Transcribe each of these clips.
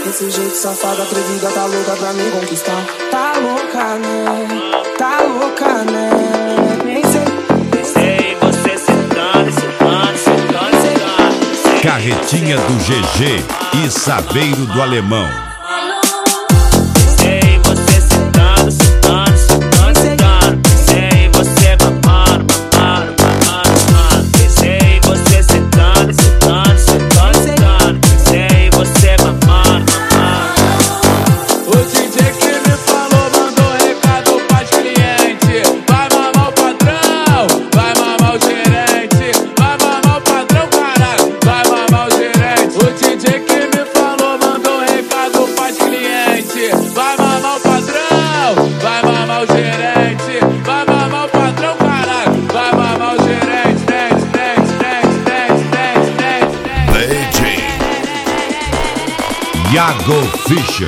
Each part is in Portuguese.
Desse jeito safada, atrevida, tá louca pra me conquistar. Tá louca, né? Tá louca, né? Nem sei você sentando, sentando, sentando, sentando. Carretinha do GG e Saveiro do Alemão. Sei você sentando, sentando, sentando, sentando. Sei você mamando, mamando, mamando, mamando. Sei você sentando, sentando, sentando, sentando. Sei você mamando, mamando. O DJ que me falou mandou recado pras clientes. Vai mamar o patrão, vai mamar o gerente. Vai mamar o patrão, caralho, vai mamar o gerente. O DJ que me falou mandou recado pras clientes. Vai mamar o patrão, vai mamar o gerente. Vai mamar o patrão, caralho, vai mamar o gerente. DJ Iago Fischer.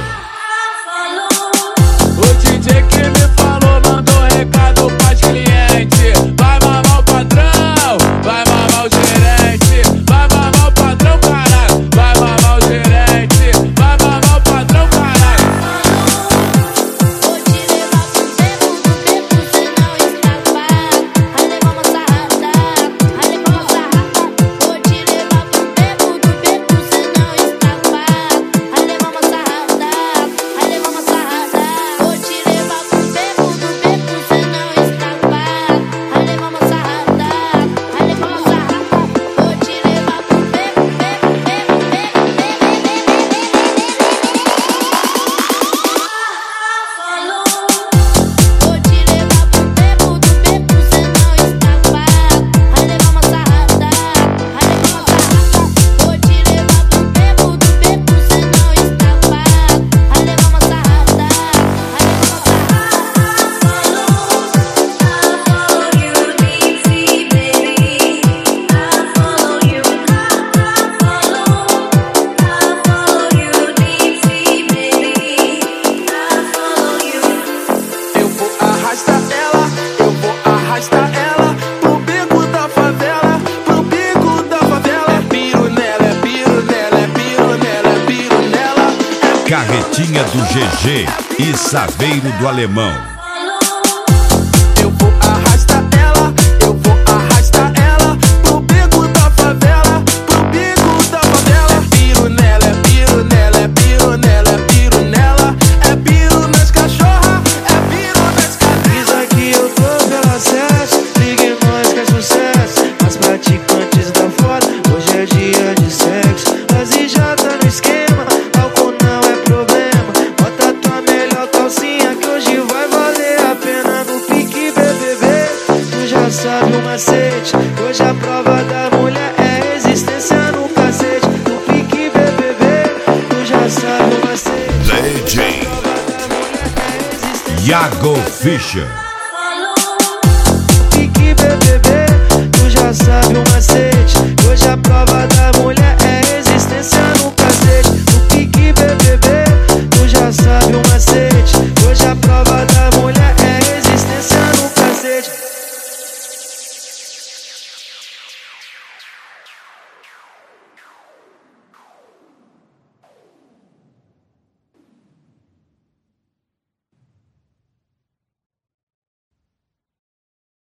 O DJ que me falou mandou recado pras clientes. Vai mamar o patrão, vai mamar o gerente. Vai mamar o patrão, caralho, vai mamar o gerente. Vai mamar o patrão, caralho. Vou te levar pro tempo do tempo, cê não escapar. Ale vamos arrasar, ale vamos arrasar. Vou te levar pro tempo do tempo, cê não escapar. Ale vamos arrasar, ale vamos arrasar. Vou te levar pro tempo do tempo, cê não escapar. Ale vamos arrasar, ale vamos arrasar. Vou te levar pro tempo, Vou te levar pro tempo do tempo, cê não escapar. Ale vamos arrasar, ale vamos arrasar. Vou te levar pro tempo do tempo, cê não escapar. Ale vamos arrasar, ale vamos Eu vou arrastar ela pro bico da favela, pro bico da favela. É piro nela, é piro nela, é piro nela, é piro nela. Carretinha do GG e Saveiro do Alemão. Eu vou arrastar ela pro bico da favela, pro bico da favela. É piro nela, é piro nela, é piro nela, é piro nela. É piro nas cachorras, é piro nas cadelas. Aqui eu tô pela sete, ligue nós que é sucesso. As praticantes da foda, hoje é dia de sexo. Mas já tá no esquema, álcool não é problema. Bota tua melhor calcinha que hoje vai valer a pena. No pique BBB, tu já sabe o macete. Hoje a prova da mulher é resistência no cacete. No pique BBB, tu já sabe o macete. DJ Iago Fischer. Pique BBB, tu já sabe o macete. Hoje a prova da mulher é resistência